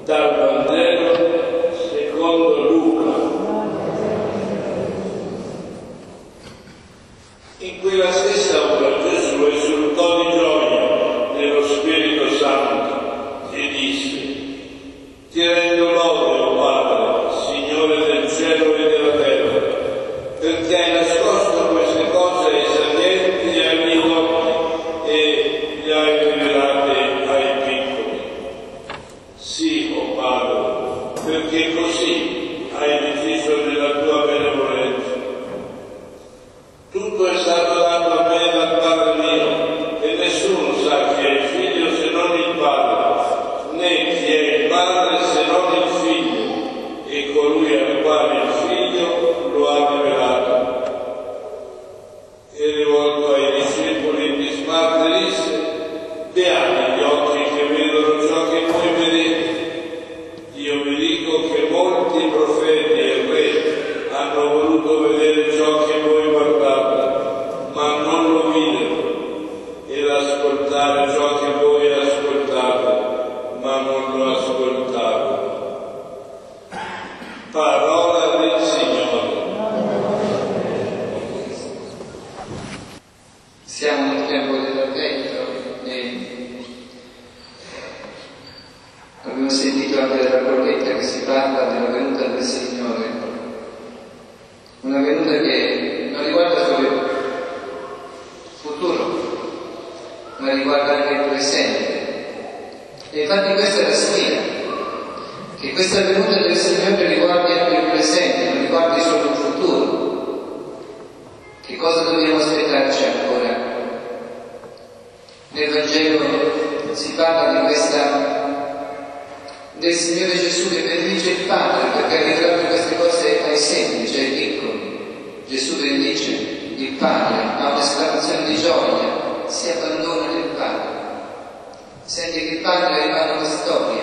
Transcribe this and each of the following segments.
Dal Vangelo secondo Luca. In quella stessa ora Gesù esultò di gioia nello Spirito Santo e disse: Ti rendo lode, o Padre, Signore del cielo e della terra, perché hai nascosto queste cose ai sapienti e agli dotti e le hai rivelate ai piccoli. Sì, o Padre, perché così hai deciso nella tua benevolenza. Tutto è stato dato a me dal Padre mio, e nessuno sa chi è il Figlio se non il Padre, né chi è il Padre se non il Figlio, e colui al quale il Figlio lo ha rivelato. E rivolto ai discepoli di Sparta disse: Beati gli occhi che vedono ciò che voi vedete. Io vi dico che molti profeti e re hanno voluto vedere ciò che voi guardate, ma non lo videro, ed ascoltare ciò che voi ascoltate, ma non lo ascoltavano. Parola del Signore. Siamo nel tempo dell'Avvento e abbiamo sentito anche dalla Corretta che si parla della venuta del Signore, una venuta che non riguarda solo il futuro, ma riguarda anche il presente. E infatti questa è la sfida, che questa venuta del Signore riguardi anche il presente, non riguardi solo il futuro. Che cosa dobbiamo aspettarci ancora? Nel Vangelo si parla di del Signore Gesù che benedice il Padre perché ha rivelato queste cose ai semplici, ai piccoli. Gesù benedice il Padre, ha un'esclamazione di gioia, si abbandona nel Padre, sente che il Padre ha in mano la storia.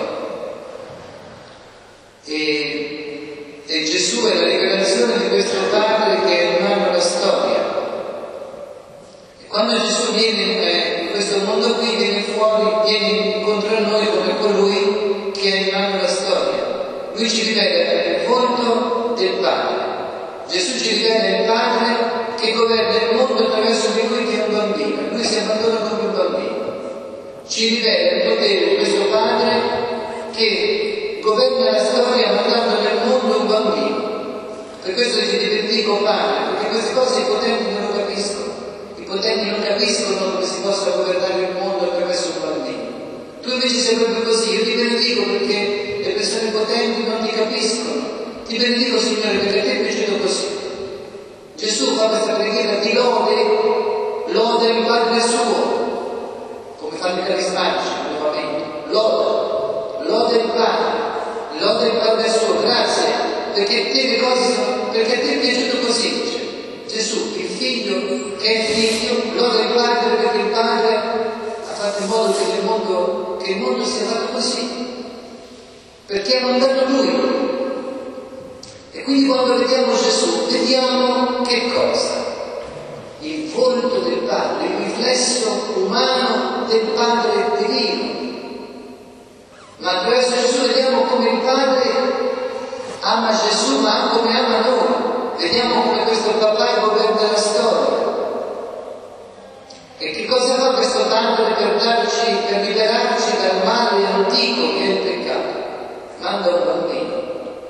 E Gesù è la rivelazione di questo Padre che ha in mano la storia. E quando Gesù viene in questo mondo qui, viene fuori, viene incontro a noi come colui che ha in mano la storia. Lui ci rivela il volto del Padre. Gesù ci rivela il Padre che governa il mondo attraverso di lui che è un bambino. Lui si abbandona come un bambino. Ci rivela il potere di questo Padre che governa la storia mandando nel mondo un bambino. Per questo ti dico Padre, perché queste cose i potenti non lo capiscono. I potenti non capiscono come si possa governare il mondo attraverso un bambino. Tu invece sei proprio così. Io ti benedico perché le persone potenti non ti capiscono. Ti benedico, Signore, perché a te è piaciuto così. Gesù fa questa preghiera di lode il Padre suo, come fanno i carismatici nuovamente. Lode il Padre suo, grazie, perché te le cose sono, perché a te è piaciuto così, dice Gesù, il Figlio che è il Figlio, lode il Padre perché il Padre ha fatto in modo che il mondo sia fatto così, perché ha mandato Lui. E quindi quando vediamo Gesù, vediamo che cosa? Il volto del Padre, il riflesso umano del Padre divino. Ma attraverso Gesù vediamo come il Padre ama Gesù, ma come ama noi. Vediamo come questo papà governa la storia. E che cosa fa questo Padre per liberarci dal male antico che è il peccato? Manda un bambino.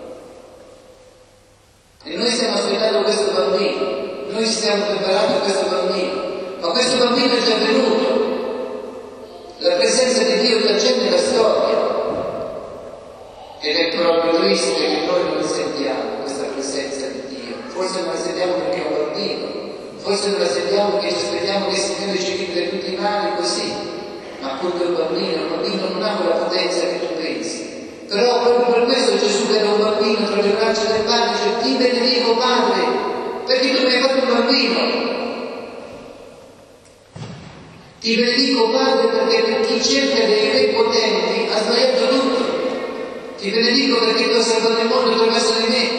E noi stiamo aspettando questo bambino, noi stiamo preparando questo bambino, ma questo bambino è già venuto. La presenza di Dio già c'è nella storia. Ed è proprio triste che noi non sentiamo questa presenza di Dio. Forse non la sentiamo perché è un bambino, forse non la sentiamo perché ci aspettiamo che il Signore ci liberi tutti i mali così, ma appunto il bambino non ha quella potenza che tu pensi. Però proprio per questo Gesù che era un bambino tra le braccia del Padre dice: ti benedico Padre, perché tu mi hai fatto un bambino. Ti benedico Padre perché per chi cerca dei re potenti ha sbagliato tutto. Ti benedico perché tu hai salvato il mondo attraverso di me.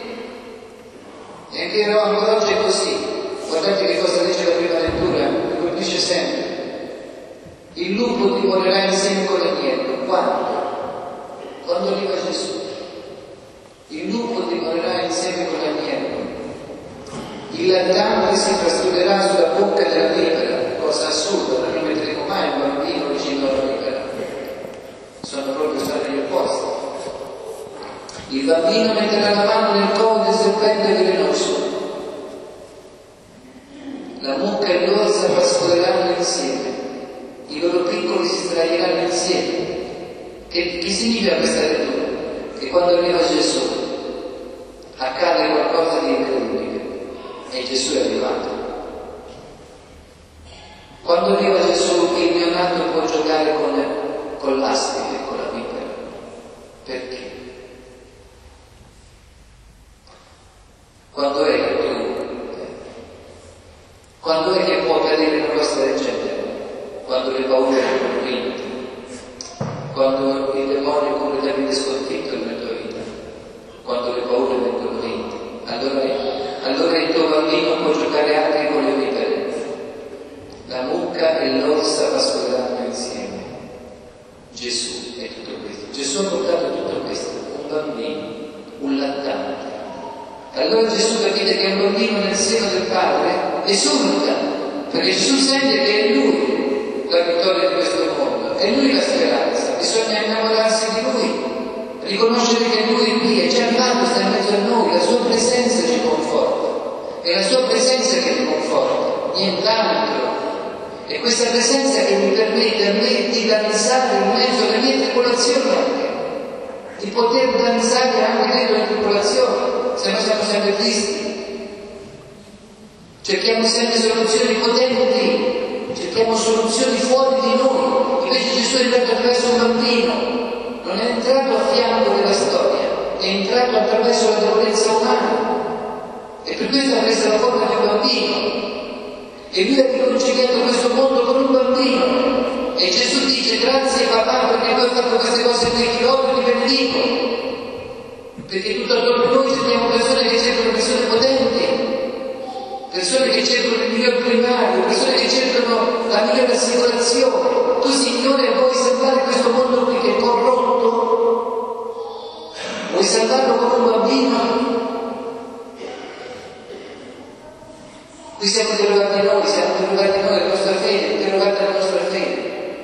E anche ancora oggi è così. Guardate che cosa dice la prima lettura, mi colpisce sempre. Il lupo dimorerà insieme con l'agnello. Quando Quando arriva Gesù, il lupo dimorerà insieme con l'agnello, il lattante si frasturerà sulla bocca della vipera, cosa assurda, non metteremo mai un bambino vicino alla vipera. Sono proprio stati gli opposti. Il bambino metterà la mano nel collo del serpente velenoso. La mucca e l'orsa pascoleranno insieme, i loro piccoli si straieranno insieme. Che significa questa lettura? Che quando arriva Gesù accade qualcosa di incredibile e Gesù è arrivato. Quando arriva Gesù il neonato può giocare con l'aspide e con la vipera. Perché? Quando è che può accadere una cosa del genere? Quando le paure sono vinte, quando il demonio completamente sconfitto nella tua vita, quando le paure vengono vinte, allora il tuo bambino può giocare anche con le vipere. La mucca e l'orsa pascoleranno insieme. Gesù è tutto questo. Gesù ha portato tutto questo, un bambino, un lattante. Allora Gesù capite che è un bambino nel seno del Padre esulta, perché Gesù sente che è Lui la vittoria di questo mondo, è Lui la speranza, bisogna innamorarsi di Lui, riconoscere che Lui è qui, è già arrivato, sta in mezzo a noi, la Sua presenza ci conforta, è la Sua presenza che ti conforta, nient'altro. È questa presenza che mi permette di danzare in mezzo alle mie tribolazioni anche, di poter danzare anche dentro le tribolazioni. Se no siamo sempre tristi, cerchiamo sempre soluzioni potenti, cerchiamo soluzioni fuori di noi, invece Gesù è entrato attraverso un bambino, non è entrato a fianco della storia, è entrato attraverso la debolezza umana e per questo ha preso la forma di un bambino e lui ha riconciliato questo mondo con un bambino e Gesù dice grazie papà perché tu hai fatto queste cose qui, ti lodo e ti benedico. Perché tutto attorno a noi sentiamo persone che cercano persone potenti, persone che cercano il miglior primario, persone che cercano la migliore assicurazione. Tu Signore vuoi salvare questo mondo qui che è corrotto? Vuoi salvarlo con un bambino? Qui siamo interrogati noi, la nostra fede, interrogati la nostra fede.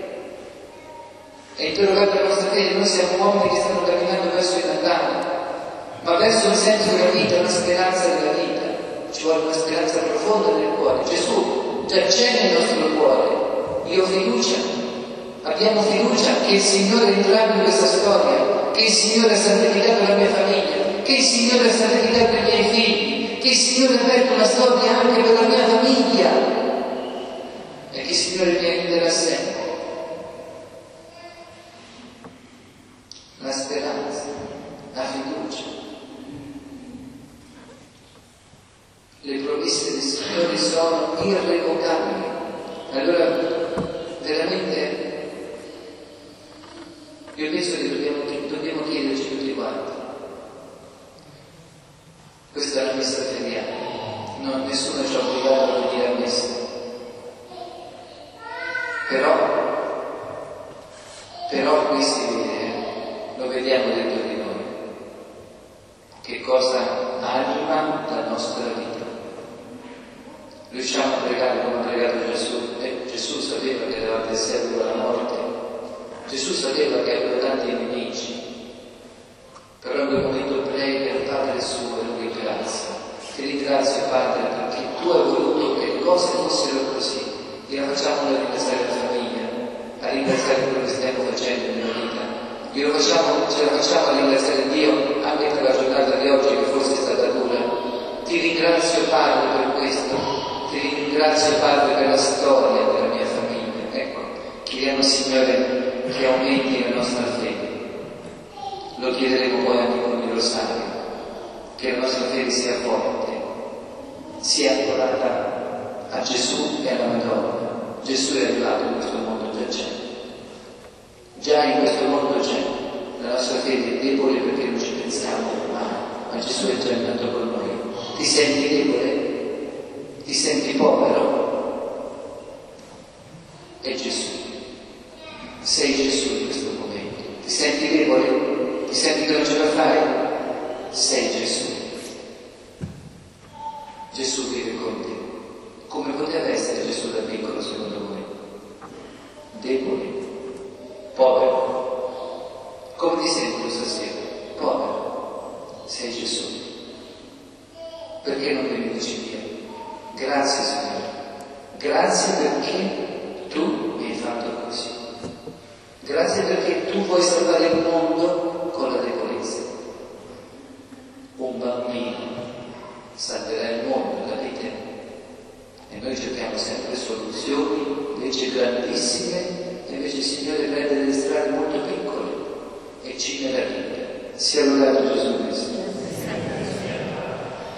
È interrogata la nostra fede, noi siamo uomini che stanno camminando verso il Natale, ma verso un senso della vita, una speranza della vita. Ci vuole una speranza profonda nel cuore. Gesù già c'è nel nostro cuore. Io ho fiducia, abbiamo fiducia che il Signore è entrato in questa storia, che il Signore ha santificato la mia famiglia, che il Signore ha santificato i miei figli, che il Signore ha aperto una storia anche per la mia famiglia e che il Signore mi aiuterà sempre. La speranza, la fiducia. Le promesse del Signore sono irrevocabili. Allora, veramente, io penso che dobbiamo chiederci tutti quanti. Questa è la messa feriale. No, nessuno ci ha obbligato a venire a messa. Però qui si vede, lo vediamo dentro di noi, che cosa anima la nostra vita. Riusciamo a pregare come ha pregato Gesù, e Gesù sapeva che era del servo della morte, Gesù sapeva che aveva tanti nemici, però in quel momento prega il Padre suo e lo ringrazia. Ti ringrazio Padre perché tu hai voluto che le cose fossero così. Gliela facciamo a ringraziare la famiglia, a ringraziare quello che stiamo facendo nella vita. Ce la facciamo a ringraziare Dio anche per la giornata di oggi che forse è stata dura. Ti ringrazio Padre per questo, ti ringrazio Padre per la storia della mia famiglia. Ecco, chiediamo Signore che aumenti la nostra fede. Lo chiederemo poi anche con il rosario, che la nostra fede sia forte, sia ancorata a Gesù e alla Madonna. Gesù è arrivato in questo mondo, già c'è. Già in questo mondo c'è. La nostra fede è debole perché non ci pensiamo mai, ma Gesù è già andato con noi. Ti senti debole? Ti senti povero? È Gesù. Sei Gesù in questo momento. Ti senti debole? Ti che non ce la fai? Sei Gesù. Gesù vive con te. Come poteva essere Gesù da piccolo secondo voi? Debole, povero. Come ti senti stasera? Povero. Sei Gesù. Perché non devi dirci via? Grazie Signore. Grazie perché tu mi hai fatto così. Grazie perché tu vuoi salvare il mondo con la debolezza. Un bambino salverà il mondo da te. E noi cerchiamo sempre soluzioni, invece grandissime, e invece il Signore prende delle strade molto piccole e ci meraviglia. Sia lodato Gesù.